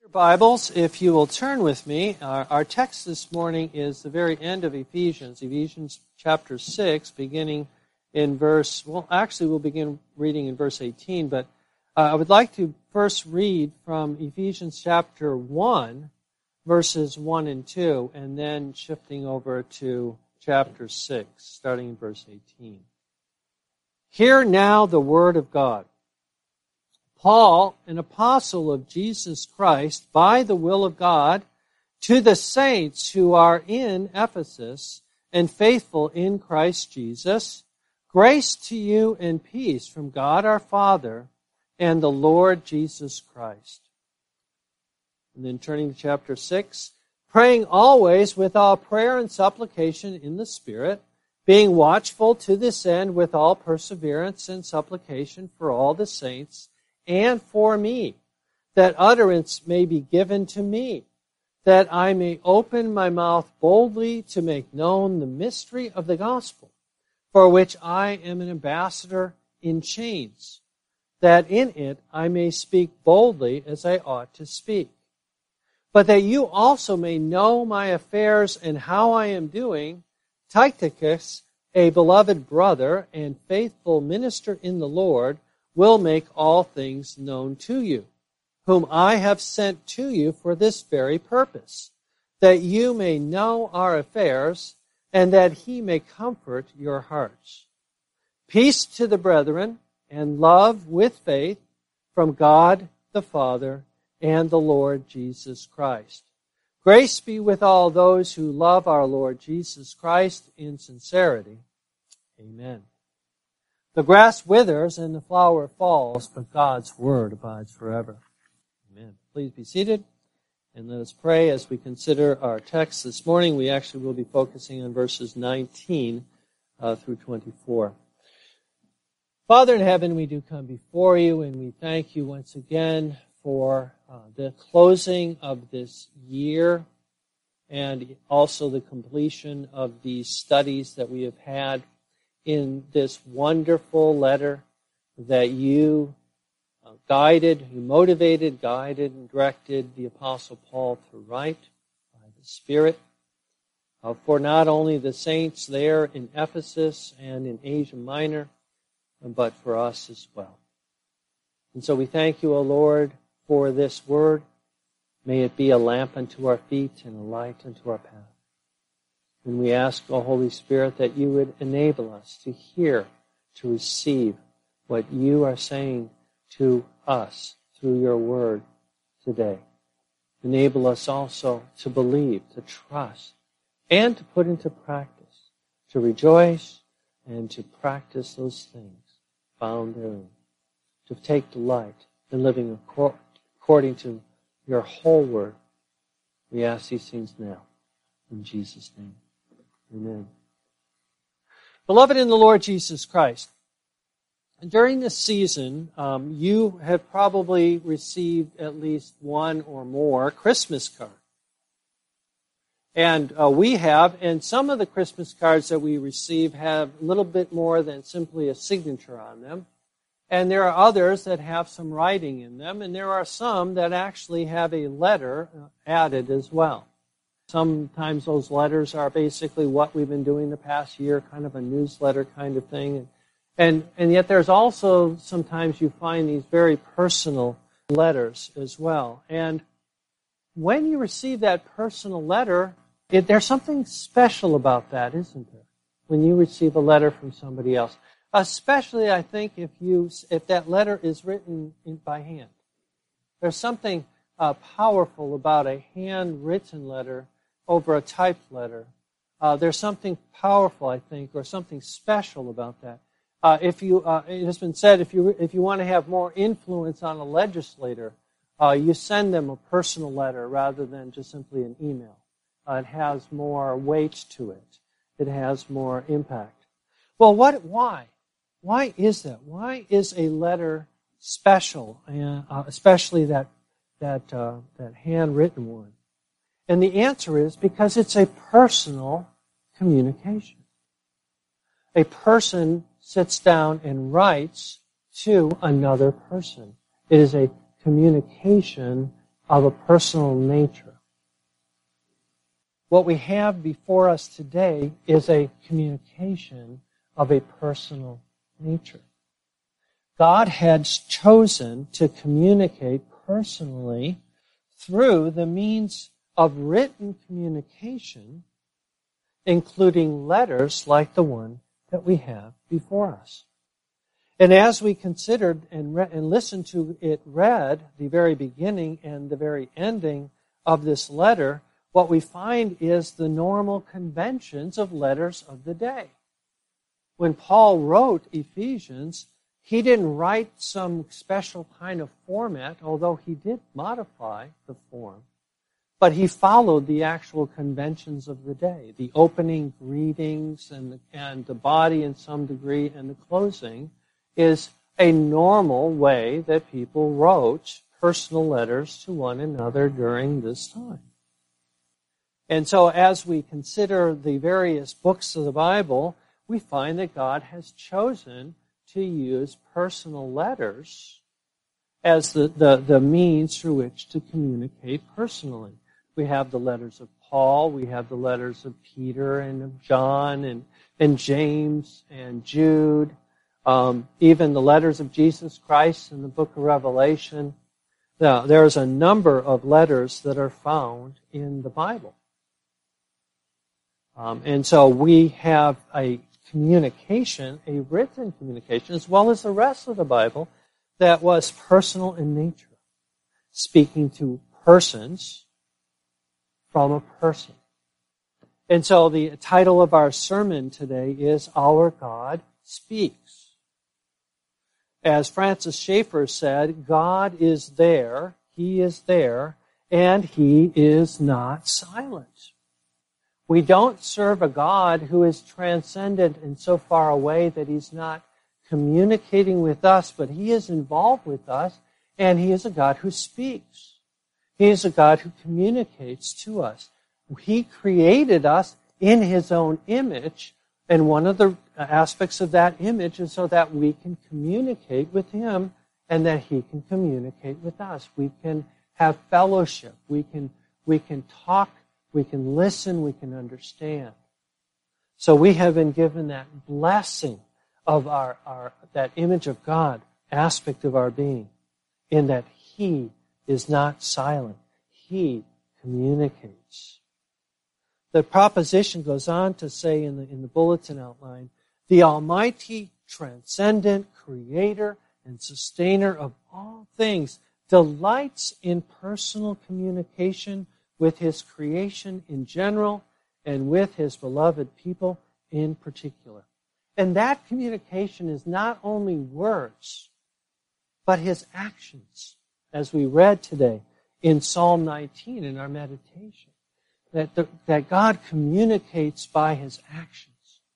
Bibles, if you will turn with me, our text this morning is the very end of Ephesians chapter 6, beginning in verse, we'll begin reading in verse 18, but I would like to first read from Ephesians chapter 1, verses 1 and 2, and then shifting over to chapter 6, starting in verse 18. Hear now the word of God. Paul, an apostle of Jesus Christ, by the will of God, to the saints who are in Ephesus and faithful in Christ Jesus, grace to you and peace from God our Father and the Lord Jesus Christ. And then turning to chapter 6, praying always with all prayer and supplication in the Spirit, being watchful to this end with all perseverance and supplication for all the saints, and for me, that utterance may be given to me, that I may open my mouth boldly to make known the mystery of the gospel, for which I am an ambassador in chains, that in it I may speak boldly as I ought to speak. But that you also may know my affairs and how I am doing, Tychicus, a beloved brother and faithful minister in the Lord, will make all things known to you, whom I have sent to you for this very purpose, that you may know our affairs, and that he may comfort your hearts. Peace to the brethren, and love with faith from God the Father and the Lord Jesus Christ. Grace be with all those who love our Lord Jesus Christ in sincerity. Amen. The grass withers and the flower falls, but God's word abides forever. Amen. Please be seated, and let us pray as we consider our text this morning. We actually will be focusing on verses 19 through 24. Father in heaven, we do come before you, and we thank you once again for the closing of this year and also the completion of these studies that we have had in this wonderful letter that you guided, and directed the Apostle Paul to write by the Spirit for not only the saints there in Ephesus and in Asia Minor, but for us as well. And so we thank you, O Lord, for this word. May it be a lamp unto our feet and a light unto our path. And we ask, O Holy Spirit, that you would enable us to hear, to receive what you are saying to us through your word today. Enable us also to believe, to trust, and to put into practice, to rejoice and to practice those things found therein, to take delight in living according to your whole word. We ask these things now in Jesus' name. Amen. Beloved in the Lord Jesus Christ, during this season, you have probably received at least one or more Christmas cards. And we have, and some of the Christmas cards that we receive have a little bit more than simply a signature on them. And there are others that have some writing in them, and there are some that actually have a letter added as well. Sometimes those letters are basically what we've been doing the past year, kind of a newsletter kind of thing. And yet there's also sometimes you find these very personal letters as well. And when you receive that personal letter, there's something special about that, isn't there? When you receive a letter from somebody else. Especially, I think, if that letter is written by hand. There's something powerful about a handwritten letter over a typed letter. There's something powerful, I think, or something special about that. It has been said, if you want to have more influence on a legislator, you send them a personal letter rather than just simply an email. It has more weight to it. It has more impact. Well, why? Why is that? Why is a letter special, especially that handwritten one? And the answer is because it's a personal communication. A person sits down and writes to another person. It is a communication of a personal nature. What we have before us today is a communication of a personal nature. God had chosen to communicate personally through the means of written communication, including letters like the one that we have before us. And as we considered and listened to it read, the very beginning and the very ending of this letter, what we find is the normal conventions of letters of the day. When Paul wrote Ephesians, he didn't write some special kind of format, although he did modify the form. But he followed the actual conventions of the day, the opening greetings and the body in some degree, and the closing is a normal way that people wrote personal letters to one another during this time. And so as we consider the various books of the Bible, we find that God has chosen to use personal letters as the means through which to communicate personally. We have the letters of Paul, we have the letters of Peter and of John and James and Jude, even the letters of Jesus Christ in the book of Revelation. Now, there's a number of letters that are found in the Bible. And so we have a communication, a written communication, as well as the rest of the Bible, that was personal in nature, speaking to persons from a person. And so the title of our sermon today is Our God Speaks. As Francis Schaeffer said, God is there, He is there, and He is not silent. We don't serve a God who is transcendent and so far away that He's not communicating with us, but He is involved with us, and He is a God who speaks. He is a God who communicates to us. He created us in His own image, and one of the aspects of that image is so that we can communicate with Him and that He can communicate with us. We can have fellowship. We can talk. We can listen, we can understand. So we have been given that blessing of that image of God aspect of our being, in that He is not silent. He communicates. The proposition goes on to say in the bulletin outline, the Almighty, transcendent Creator and Sustainer of all things delights in personal communication with His creation in general, and with His beloved people in particular. And that communication is not only words, but His actions, as we read today in Psalm 19 in our meditation, that God communicates by His actions.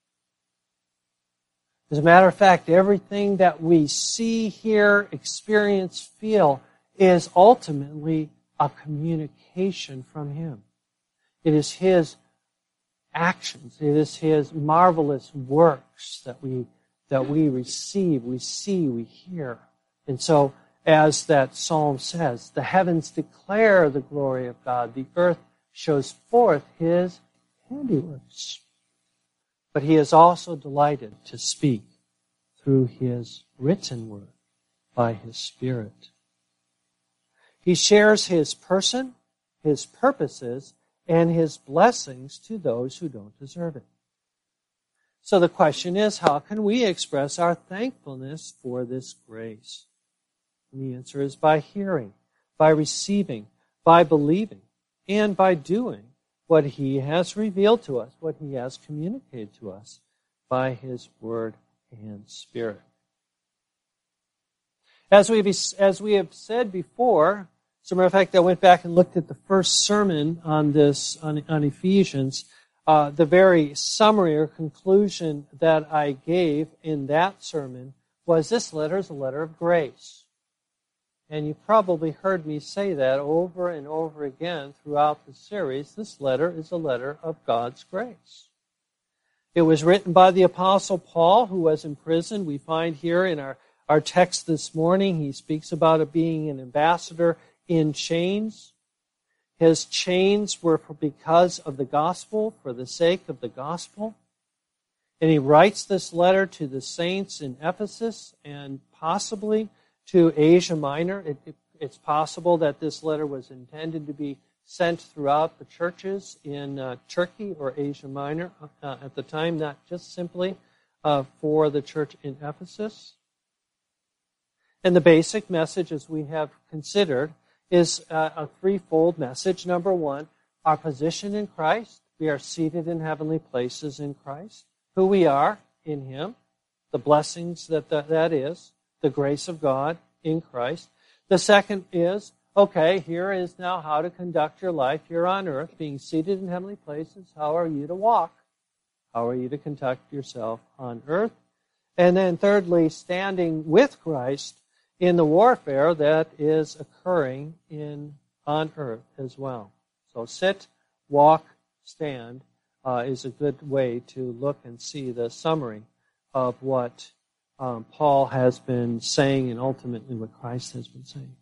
As a matter of fact, everything that we see, hear, experience, feel is ultimately a communication from Him. It is His actions. It is His marvelous works that we receive, we see, we hear. And so, as that psalm says, the heavens declare the glory of God. The earth shows forth His handiworks. But He is also delighted to speak through His written word by His Spirit. He shares His person, His purposes, and His blessings to those who don't deserve it. So the question is, how can we express our thankfulness for this grace? And the answer is by hearing, by receiving, by believing, and by doing what He has revealed to us, what He has communicated to us by His Word and Spirit. As we have said before, as a matter of fact, I went back and looked at the first sermon on Ephesians. The very summary or conclusion that I gave in that sermon was this letter is a letter of grace. And you've probably heard me say that over and over again throughout the series. This letter is a letter of God's grace. It was written by the Apostle Paul, who was in prison. We find here in our text this morning, he speaks about it being an ambassador in chains. His chains were because of the gospel, for the sake of the gospel. And he writes this letter to the saints in Ephesus and possibly to Asia Minor. It's possible that this letter was intended to be sent throughout the churches in Turkey or Asia Minor at the time, not just simply for the church in Ephesus. And the basic message, as we have considered, is a threefold message. Number one, our position in Christ. We are seated in heavenly places in Christ. Who we are in Him, the blessings that is, the grace of God in Christ. The second is, okay, here is now how to conduct your life here on earth, being seated in heavenly places. How are you to walk? How are you to conduct yourself on earth? And then thirdly, standing with Christ in the warfare that is occurring on earth as well. So sit, walk, stand is a good way to look and see the summary of what Paul has been saying and ultimately what Christ has been saying.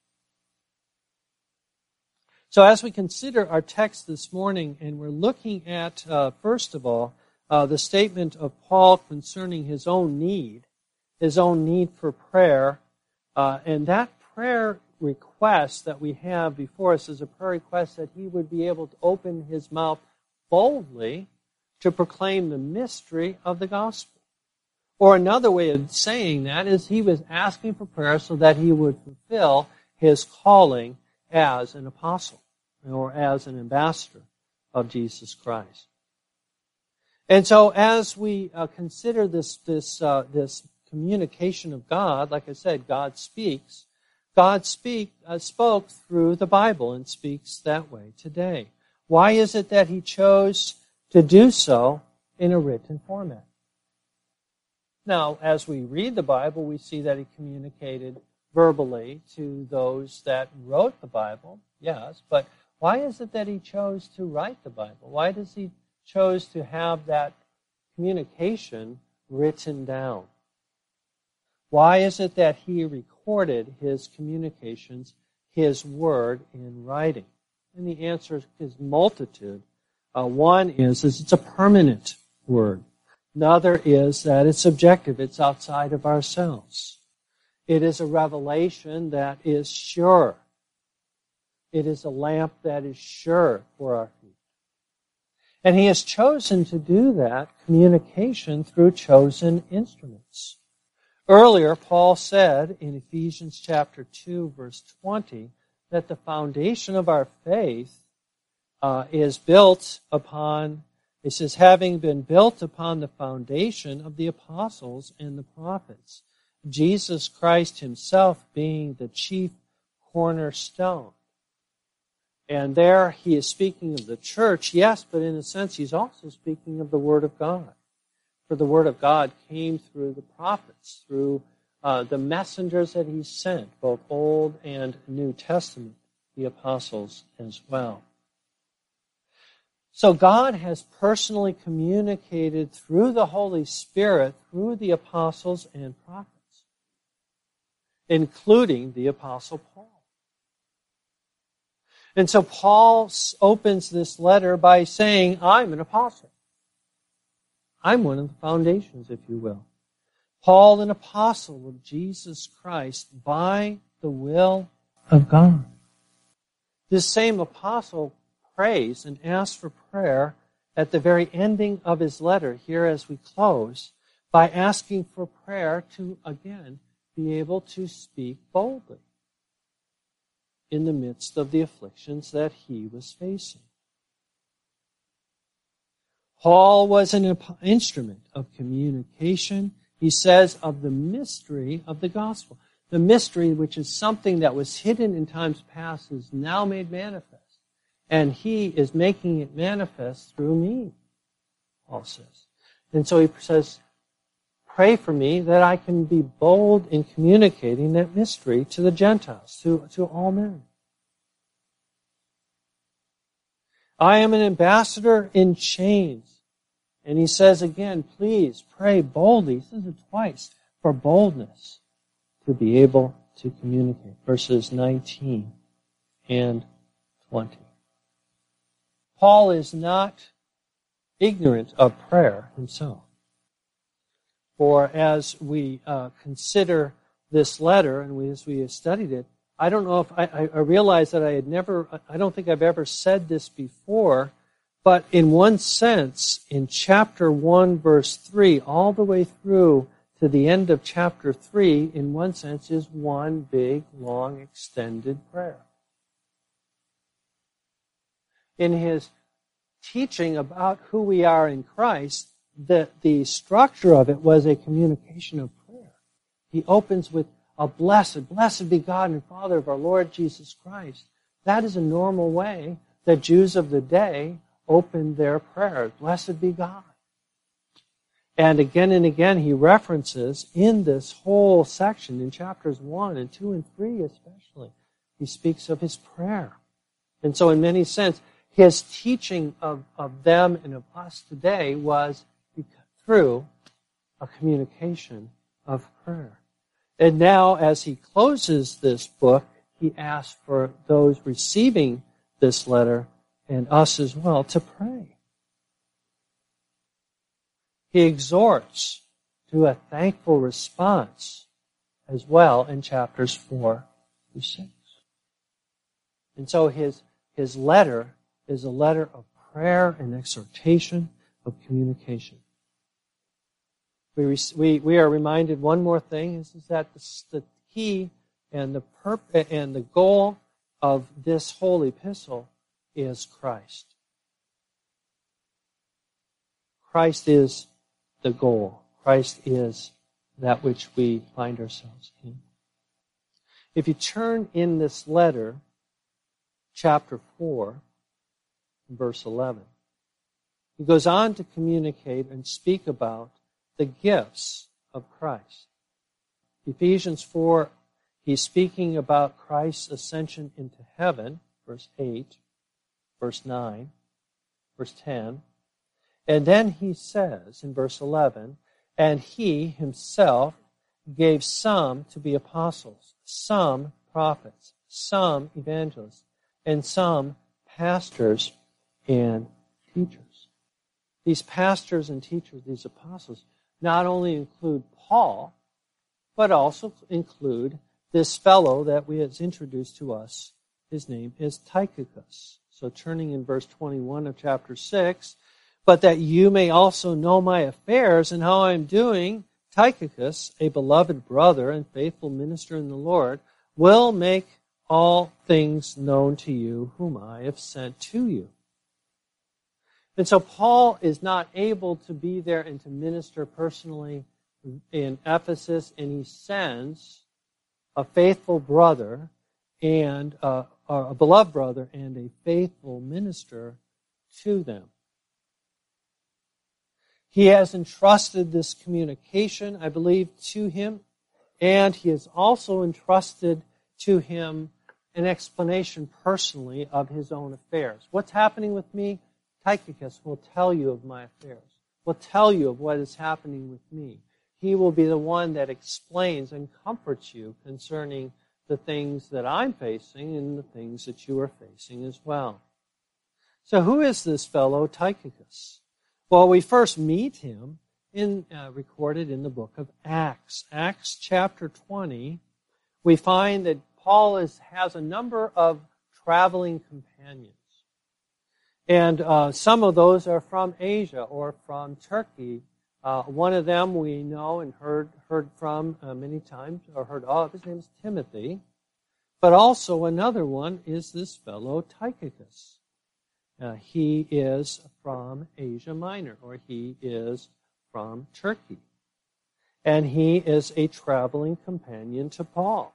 So as we consider our text this morning, and we're looking at, first of all, the statement of Paul concerning his own need for prayer, and that prayer request that we have before us is a prayer request that he would be able to open his mouth boldly to proclaim the mystery of the gospel. Or another way of saying that is he was asking for prayer so that he would fulfill his calling as an apostle or as an ambassador of Jesus Christ. And so as we consider this communication of God, like I said, God speaks. God spoke through the Bible and speaks that way today. Why is it that he chose to do so in a written format? Now, as we read the Bible, we see that he communicated verbally to those that wrote the Bible, yes, but why is it that he chose to write the Bible? Why does he chose to have that communication written down? Why is it that he recorded his communications, his word, in writing? And the answer is multitude. One is it's a permanent word. Another is that it's subjective. It's outside of ourselves. It is a revelation that is sure. It is a lamp that is sure for our feet. And he has chosen to do that communication through chosen instruments. Earlier, Paul said in Ephesians chapter 2, verse 20, that the foundation of our faith is built upon, it says, having been built upon the foundation of the apostles and the prophets, Jesus Christ himself being the chief cornerstone. And there he is speaking of the church, yes, but in a sense he's also speaking of the Word of God. For the Word of God came through the prophets, through the messengers that he sent, both Old and New Testament, the apostles as well. So God has personally communicated through the Holy Spirit, through the apostles and prophets, including the Apostle Paul. And so Paul opens this letter by saying, I'm an apostle. I'm one of the foundations, if you will. Paul, an apostle of Jesus Christ by the will of God. This same apostle prays and asks for prayer at the very ending of his letter, here as we close, by asking for prayer to, again, be able to speak boldly in the midst of the afflictions that he was facing. Paul was an instrument of communication, he says, of the mystery of the gospel. The mystery, which is something that was hidden in times past, is now made manifest. And he is making it manifest through me, Paul says. And so he says, pray for me that I can be bold in communicating that mystery to the Gentiles, to all men. I am an ambassador in chains. And he says again, please pray boldly. He says it twice, for boldness to be able to communicate. Verses 19 and 20. Paul is not ignorant of prayer himself. For as we consider this letter, and as we have studied it, I don't know if I realize that I don't think I've ever said this before, but in one sense, in chapter 1, verse 3, all the way through to the end of chapter 3, in one sense, is one big, long, extended prayer. In his teaching about who we are in Christ, the structure of it was a communication of prayer. He opens with a blessed be God and Father of our Lord Jesus Christ. That is a normal way that Jews of the day opened their prayers. Blessed be God. And again, he references in this whole section, in chapters 1 and 2 and 3 especially, he speaks of his prayer. And so in many sense, his teaching of them and of us today was through a communication of prayer. And now, as he closes this book, he asks for those receiving this letter and us as well to pray. He exhorts to a thankful response as well in chapters 4 through 6. And so his letter is a letter of prayer and exhortation, of communication. We are reminded one more thing is that the key and the goal of this whole epistle is Christ. Christ is the goal. Christ is that which we find ourselves in. If you turn in this letter, chapter 4, verse 11, he goes on to communicate and speak about the gifts of Christ. Ephesians 4, he's speaking about Christ's ascension into heaven, verse 8, verse 9, verse 10. And then he says in verse 11, and he himself gave some to be apostles, some prophets, some evangelists, and some pastors and teachers. These pastors and teachers, these apostles, not only include Paul, but also include this fellow that was introduced to us. His name is Tychicus. So turning in verse 21 of chapter 6, but that you may also know my affairs and how I am doing, Tychicus, a beloved brother and faithful minister in the Lord, will make all things known to you whom I have sent to you. And so Paul is not able to be there and to minister personally in Ephesus, and he sends a faithful brother and a beloved brother and a faithful minister to them. He has entrusted this communication, I believe, to him, and he has also entrusted to him an explanation personally of his own affairs. What's happening with me? Tychicus will tell you of my affairs, will tell you of what is happening with me. He will be the one that explains and comforts you concerning the things that I'm facing and the things that you are facing as well. So who is this fellow Tychicus? Well, we first meet him recorded in the book of Acts. Acts chapter 20, we find that Paul has a number of traveling companions. And some of those are from Asia or from Turkey. One of them we know and heard from many times, or heard of. His name is Timothy. But also another one is this fellow Tychicus. He is from Asia Minor, or he is from Turkey. And he is a traveling companion to Paul.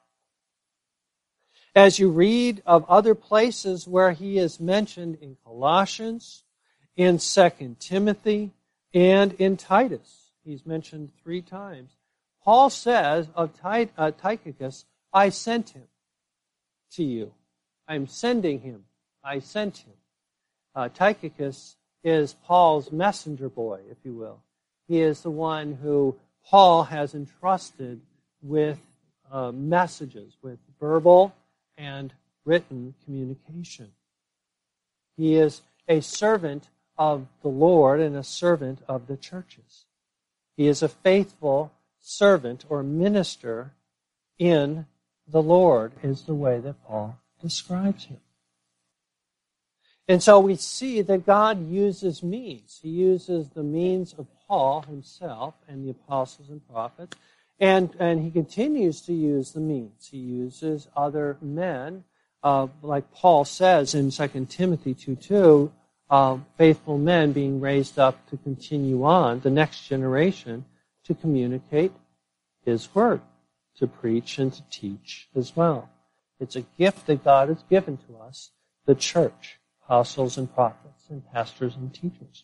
As you read of other places where he is mentioned in Colossians, in 2 Timothy, and in Titus, he's mentioned 3 times. Paul says of Tychicus, I sent him to you. I'm sending him. I sent him. Tychicus is Paul's messenger boy, if you will. He is the one who Paul has entrusted with messages, with verbal and written communication. He is a servant of the Lord and a servant of the churches. He is a faithful servant or minister in the Lord, is the way that Paul describes him. And so we see that God uses means. He uses the means of Paul himself and the apostles and prophets, and he continues to use the means. He uses other men, like Paul says in 2 Timothy 2:2, faithful men being raised up to continue on, the next generation, to communicate his word, to preach and to teach as well. It's a gift that God has given to us, the church, apostles and prophets and pastors and teachers.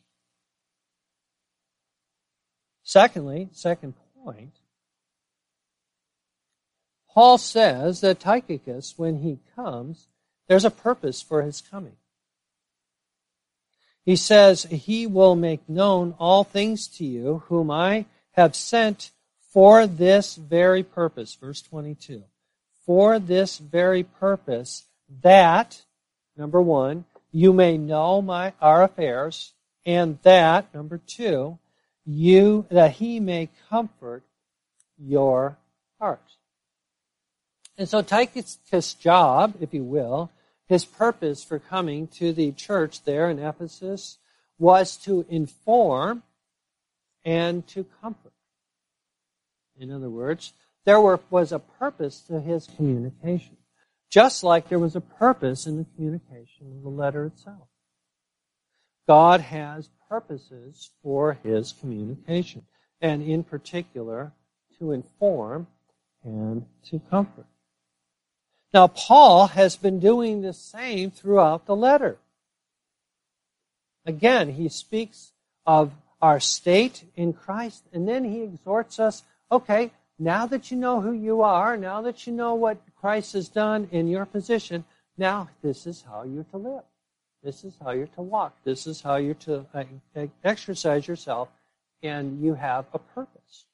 Secondly, second point, Paul says that Tychicus, when he comes, there's a purpose for his coming. He says, he will make known all things to you, whom I have sent for this very purpose. Verse 22. For this very purpose, that, number one, you may know our affairs, and that, number two, that he may comfort your heart. And so Tychicus' job, if you will, his purpose for coming to the church there in Ephesus was to inform and to comfort. In other words, there was a purpose to his communication, just like there was a purpose in the communication of the letter itself. God has purposes for his communication, and in particular, to inform and to comfort. Now, Paul has been doing the same throughout the letter. Again, he speaks of our state in Christ, and then he exhorts us, okay, now that you know who you are, now that you know what Christ has done in your position, now this is how you're to live. This is how you're to walk. This is how you're to exercise yourself, and you have a purpose.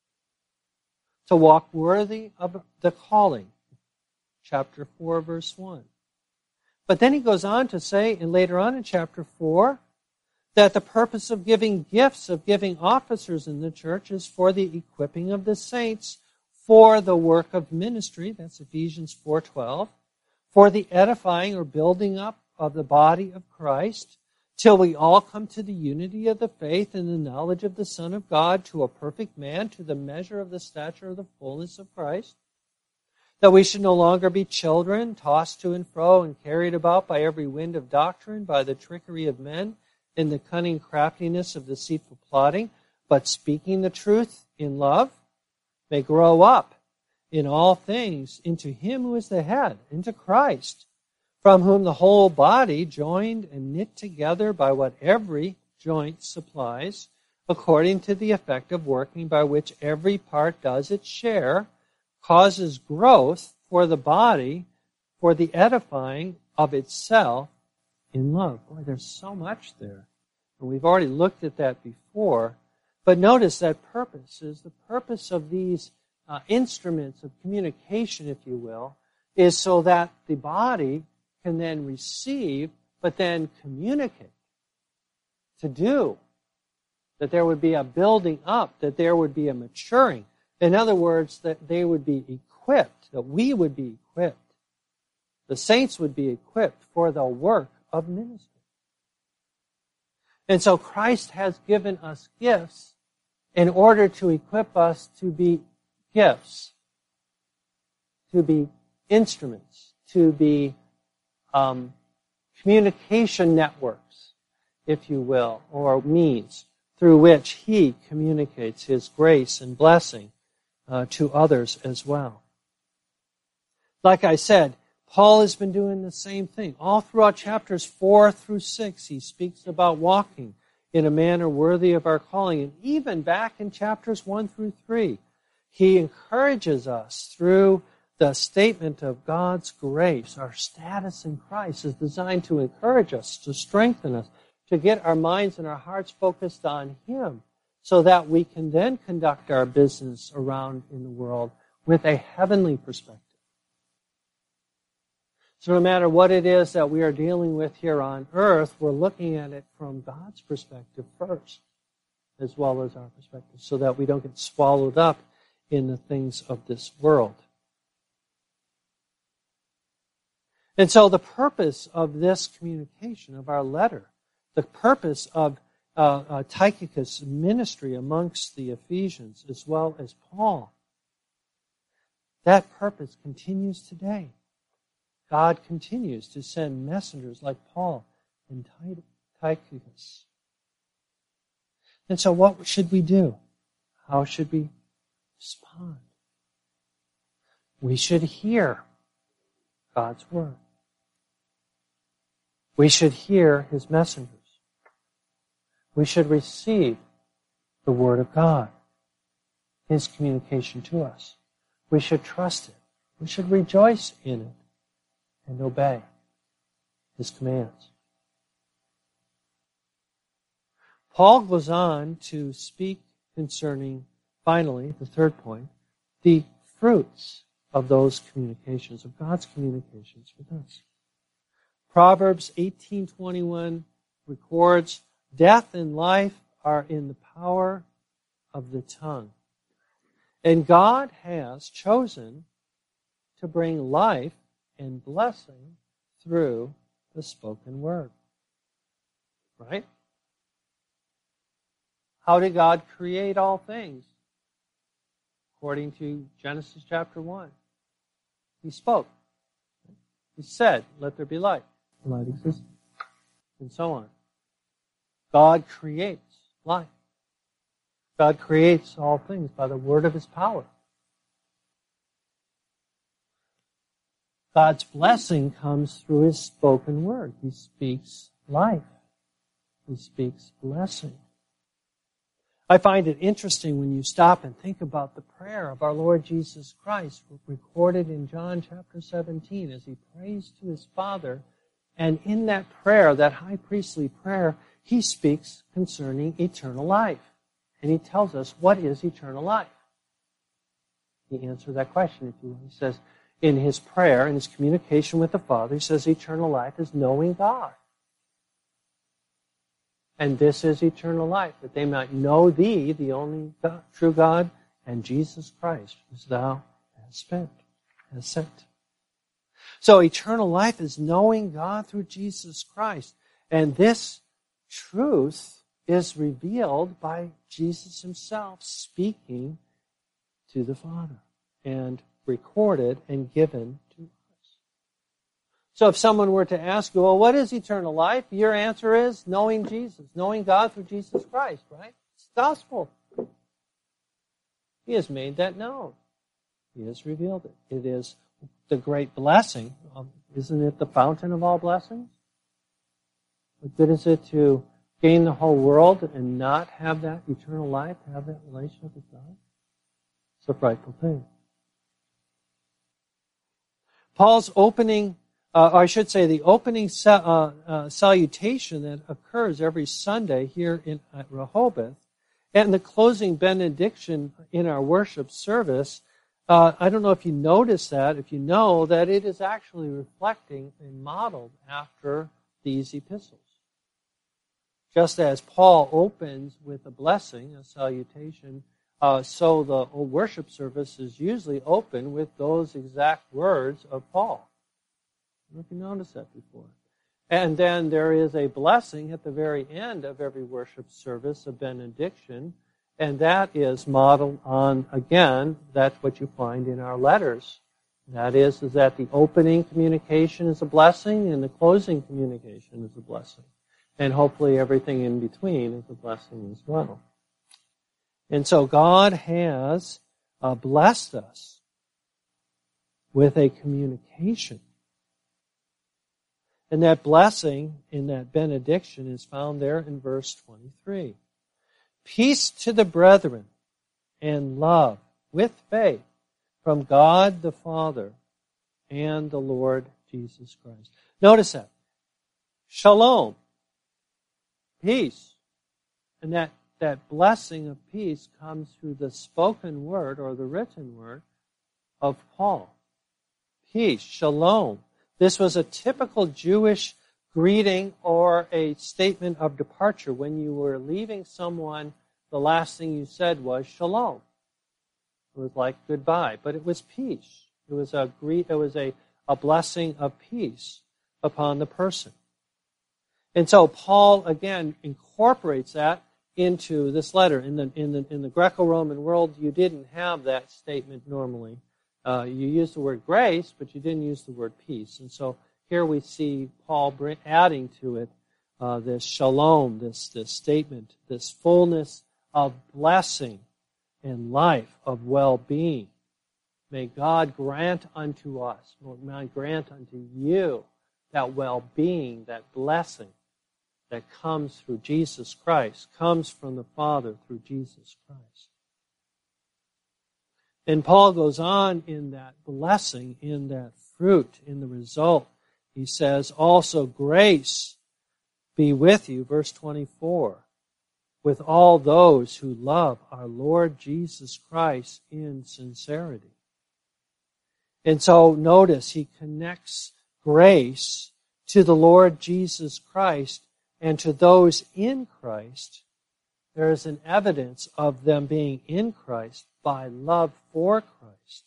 To walk worthy of the calling. Chapter 4, verse 1. But then he goes on to say, and later on in chapter 4, that the purpose of giving gifts, of giving officers in the church, is for the equipping of the saints for the work of ministry. That's Ephesians 4:12. For the edifying or building up of the body of Christ, till we all come to the unity of the faith and the knowledge of the Son of God, to a perfect man, to the measure of the stature of the fullness of Christ. That we should no longer be children, tossed to and fro and carried about by every wind of doctrine, by the trickery of men, in the cunning craftiness of deceitful plotting, but speaking the truth in love, may grow up in all things into him who is the head, into Christ, from whom the whole body, joined and knit together by what every joint supplies, according to the effect of working by which every part does its share, causes growth for the body, for the edifying of itself in love. Boy, there's so much there. And we've already looked at that before. But notice that purpose is the purpose of these instruments of communication, if you will, is so that the body can then receive, but then communicate, to do. That there would be a building up, that there would be a maturing. In other words, that they would be equipped, that we would be equipped. The saints would be equipped for the work of ministry. And so Christ has given us gifts in order to equip us to be gifts, to be instruments, to be communication networks, if you will, or means through which he communicates his grace and blessing to others as well. Like I said, Paul has been doing the same thing. All throughout chapters 4 through 6, he speaks about walking in a manner worthy of our calling. And even back in chapters 1 through 3, he encourages us through the statement of God's grace. Our status in Christ is designed to encourage us, to strengthen us, to get our minds and our hearts focused on him, so that we can then conduct our business around in the world with a heavenly perspective. So no matter what it is that we are dealing with here on earth, we're looking at it from God's perspective first, as well as our perspective, so that we don't get swallowed up in the things of this world. And so the purpose of this communication, of our letter, the purpose of Tychicus' ministry amongst the Ephesians, as well as Paul, that purpose continues today. God continues to send messengers like Paul and Tychicus. And so what should we do? How should we respond? We should hear God's word. We should hear his messengers. We should receive the word of God, his communication to us. We should trust it. We should rejoice in it and obey his commands. Paul goes on to speak concerning, finally, the third point, the fruits of those communications, of God's communications with us. Proverbs 18:21 records, "Death and life are in the power of the tongue." And God has chosen to bring life and blessing through the spoken word. Right? How did God create all things? According to Genesis chapter 1. He spoke. He said, "Let there be light." Light existed. And so on. God creates life. God creates all things by the word of his power. God's blessing comes through his spoken word. He speaks life. He speaks blessing. I find it interesting when you stop and think about the prayer of our Lord Jesus Christ, recorded in John chapter 17, as he prays to his Father. And in that prayer, that high priestly prayer, he speaks concerning eternal life. And he tells us, what is eternal life? He answers that question, if you will. He says, in his prayer, in his communication with the Father, he says eternal life is knowing God. And this is eternal life, that they might know thee, the only God, true God, and Jesus Christ, whom thou hast sent. So eternal life is knowing God through Jesus Christ. And this truth is revealed by Jesus himself speaking to the Father and recorded and given to us. So if someone were to ask you, well, what is eternal life? Your answer is knowing Jesus, knowing God through Jesus Christ, right? It's the gospel. He has made that known. He has revealed it. It is the great blessing. Isn't it the fountain of all blessings? What good is it to gain the whole world and not have that eternal life, have that relationship with God? It's a frightful thing. Paul's opening, or I should say the opening salutation that occurs every Sunday here at Rehoboth, and the closing benediction in our worship service, I don't know if you notice that, if you know that it is actually reflecting and modeled after these epistles. Just as Paul opens with a blessing, a salutation, so the worship service is usually open with those exact words of Paul. I don't know if you noticed that before. And then there is a blessing at the very end of every worship service, a benediction, and that is modeled on, again, that's what you find in our letters. That is that the opening communication is a blessing and the closing communication is a blessing. And hopefully everything in between is a blessing as well. And so God has blessed us with a communication. And that blessing in that benediction is found there in verse 23. Peace to the brethren and love with faith from God the Father and the Lord Jesus Christ. Notice that. Shalom. Peace. And that blessing of peace comes through the spoken word or the written word of Paul. Peace, shalom. This was a typical Jewish greeting or a statement of departure. When you were leaving someone, the last thing you said was shalom. It was like goodbye, but it was peace. It was a blessing of peace upon the person. And so Paul again incorporates that into this letter. In the Greco-Roman world, you didn't have that statement normally. You used the word grace, but you didn't use the word peace. And so here we see Paul adding to it this shalom, this statement, this fullness of blessing and life, of well-being. May God grant unto us, may God grant unto you that well-being, that blessing that comes through Jesus Christ, comes from the Father through Jesus Christ. And Paul goes on in that blessing, in that fruit, in the result. He says, also grace be with you, verse 24, with all those who love our Lord Jesus Christ in sincerity. And so notice he connects grace to the Lord Jesus Christ and to those in Christ. There is an evidence of them being in Christ by love for Christ.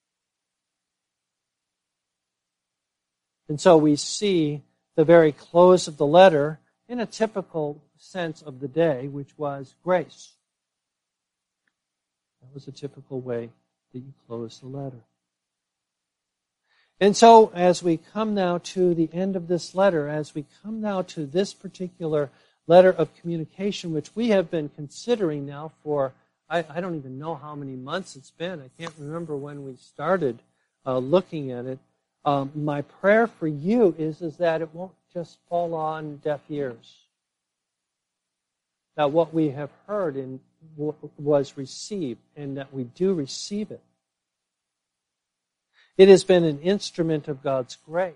And so we see the very close of the letter in a typical sense of the day, which was grace. That was a typical way that you close the letter. And so as we come now to the end of this letter, as we come now to this particular letter of communication, which we have been considering now for, I don't even know how many months it's been. I can't remember when we started looking at it. My prayer for you is that it won't just fall on deaf ears. That what we have heard was received, and that we do receive it. It has been an instrument of God's grace.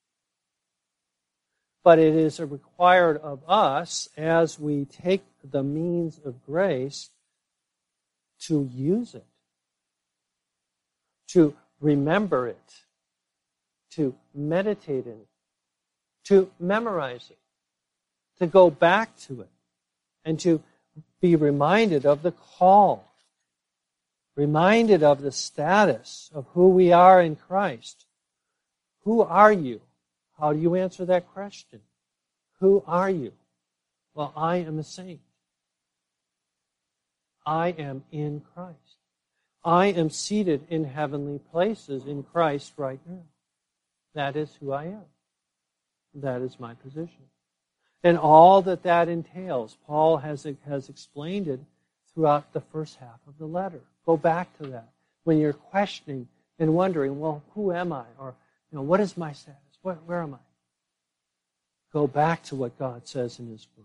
But it is required of us, as we take the means of grace, to use it, to remember it, to meditate in it, to memorize it, to go back to it, and to be reminded of the call, reminded of the status of who we are in Christ. Who are you? How do you answer that question? Who are you? Well, I am a saint. I am in Christ. I am seated in heavenly places in Christ right now. That is who I am. That is my position. And all that entails, Paul has explained it throughout the first half of the letter. Go back to that. When you're questioning and wondering, well, who am I? Or, what is my status? Where am I? Go back to what God says in His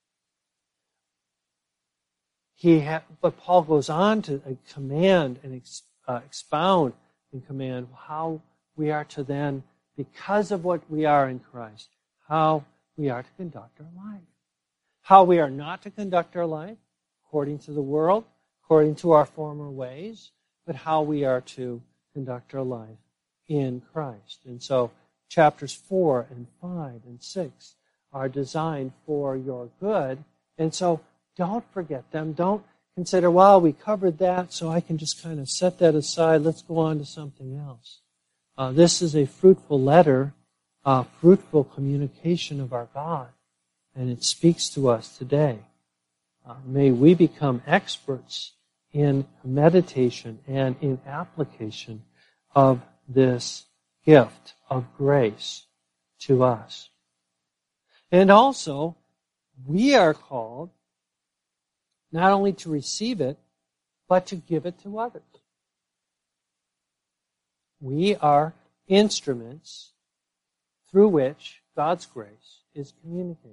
Word. But Paul goes on to command and expound and command how we are to then, because of what we are in Christ, how we are to conduct our life. How we are not to conduct our life according to the world, according to our former ways, but how we are to conduct our life in Christ. And so chapters 4 and 5 and 6 are designed for your good. And so don't forget them. Don't consider, well, we covered that, so I can just kind of set that aside. Let's go on to something else. This is a fruitful letter, fruitful communication of our God, and it speaks to us today. May we become experts in meditation and in application of this gift of grace to us. And also, we are called not only to receive it, but to give it to others. We are instruments through which God's grace is communicated.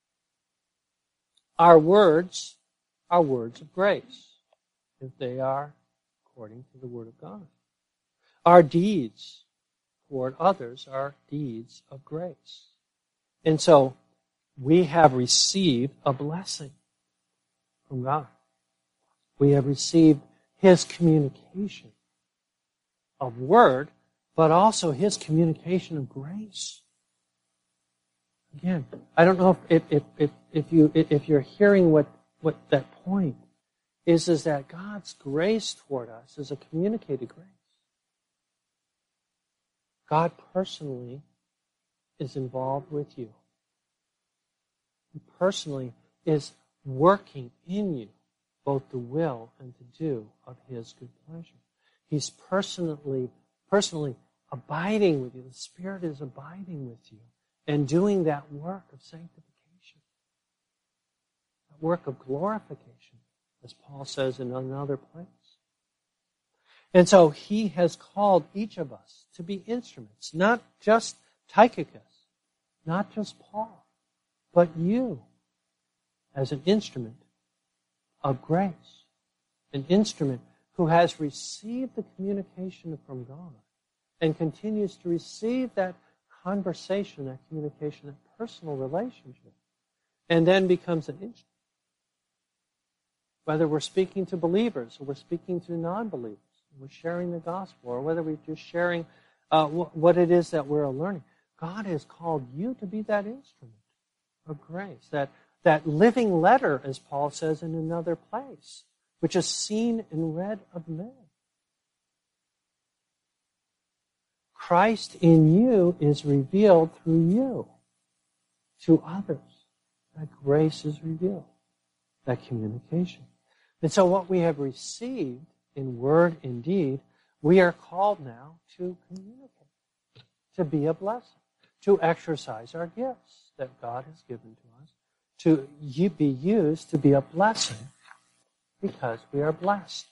Our words are words of grace, if they are according to the Word of God. Our deeds toward others are deeds of grace. And so, we have received a blessing from God. We have received His communication of Word, but also His communication of grace. Again, I don't know if you're hearing what that point is that God's grace toward us is a communicated grace. God personally is involved with you. He personally is working in you both the will and to do of His good pleasure. He's personally abiding with you. The Spirit is abiding with you and doing that work of sanctification, that work of glorification, as Paul says in another place. And so He has called each of us to be instruments, not just Tychicus, not just Paul, but you as an instrument of grace, an instrument who has received the communication from God and continues to receive that conversation, that communication, that personal relationship, and then becomes an instrument. Whether we're speaking to believers or we're speaking to non-believers, we're sharing the gospel, or whether we're just sharing what it is that we're learning, God has called you to be that instrument of grace, that living letter, as Paul says in another place, which is seen and read of men. Christ in you is revealed through you to others. That grace is revealed, that communication. And so what we have received in word and deed, we are called now to communicate, to be a blessing, to exercise our gifts that God has given to us, to be used to be a blessing because we are blessed.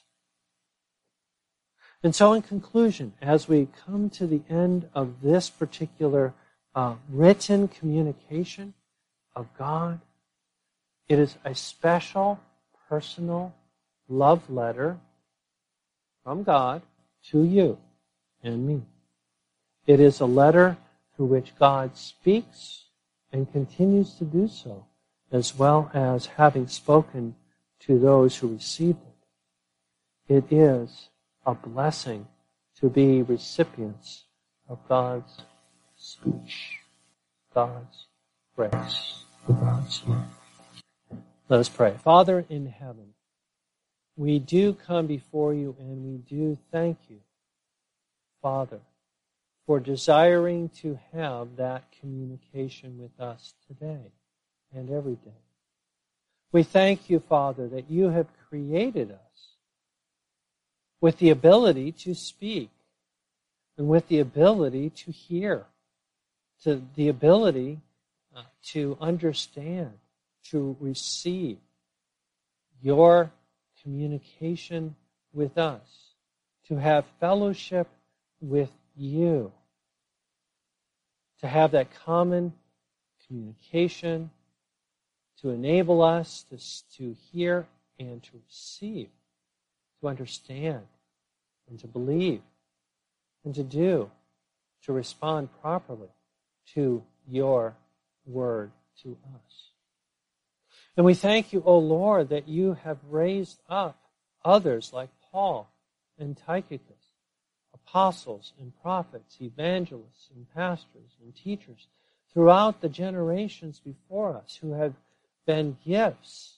And so in conclusion, as we come to the end of this particular written communication of God, it is a special, personal love letter from God to you and me. It is a letter through which God speaks and continues to do so, as well as having spoken to those who received it. It is a blessing to be recipients of God's speech, God's grace, God's love. Let us pray. Father in heaven, we do come before you and we do thank you, Father, for desiring to have that communication with us today and every day. We thank you, Father, that you have created us with the ability to speak and with the ability to hear, to the ability to understand, to receive your communication with us, to have fellowship with you, to have that common communication, to enable us to hear and to receive, to understand and to believe and to do, to respond properly to your word to us. And we thank you, O Lord, that you have raised up others like Paul and Tychicus, apostles and prophets, evangelists and pastors and teachers throughout the generations before us who have been gifts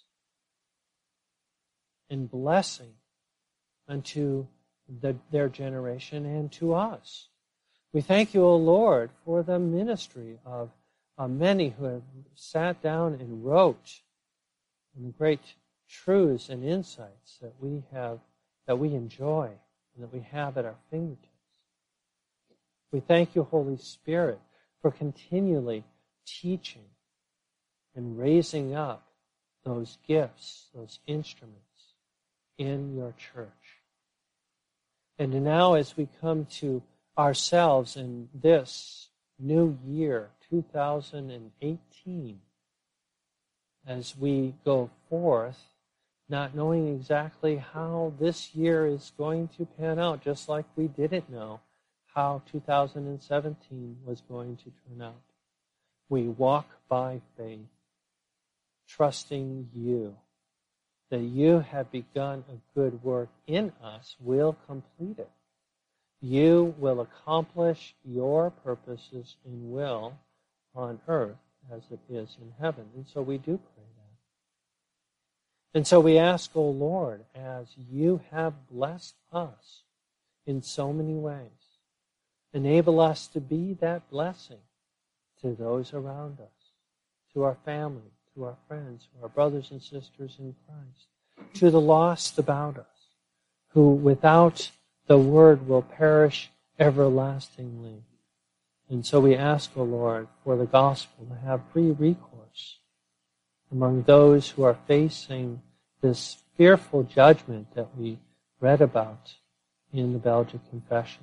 and blessing unto their generation and to us. We thank you, O Lord, for the ministry of many who have sat down and wrote the great truths and insights that we have, that we enjoy, and that we have at our fingertips. We thank you, Holy Spirit, for continually teaching and raising up those gifts, those instruments in your church. And now as we come to ourselves in this new year, 2018, as we go forth, not knowing exactly how this year is going to pan out, just like we didn't know how 2017 was going to turn out. We walk by faith, trusting you, that you have begun a good work in us, will complete it. you will accomplish your purposes and will on earth as it is in heaven. And so we do pray that. And so we ask, O Lord, as you have blessed us in so many ways, enable us to be that blessing to those around us, to our family, to our friends, to our brothers and sisters in Christ, to the lost about us, who without the word will perish everlastingly. And so we ask, O Lord, for the gospel to have free recourse among those who are facing this fearful judgment that we read about in the Belgic Confession.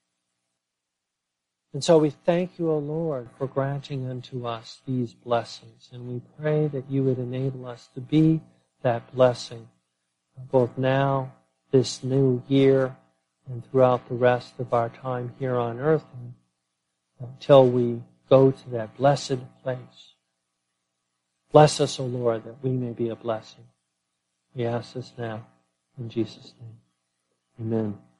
And so we thank you, O Lord, for granting unto us these blessings. And we pray that you would enable us to be that blessing, both now, this new year, and throughout the rest of our time here on earth, until we go to that blessed place. Bless us, O Lord, that we may be a blessing. We ask this now in Jesus' name. Amen.